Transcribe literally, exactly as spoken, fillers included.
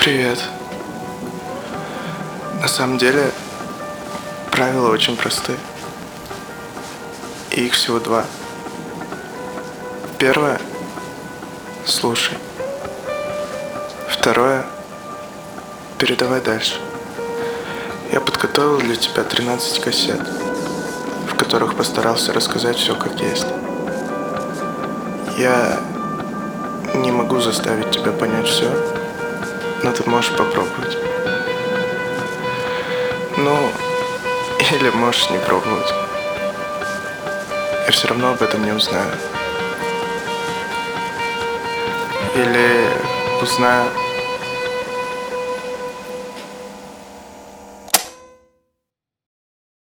Привет. На самом деле, правила очень простые. И их всего два. Первое — слушай. Второе — передавай дальше. Я подготовил для тебя тринадцать кассет, в которых постарался рассказать все как есть. Я не могу заставить тебя понять все, но ты можешь попробовать. Ну, или можешь не пробовать. Я все равно об этом не узнаю. Или узнаю,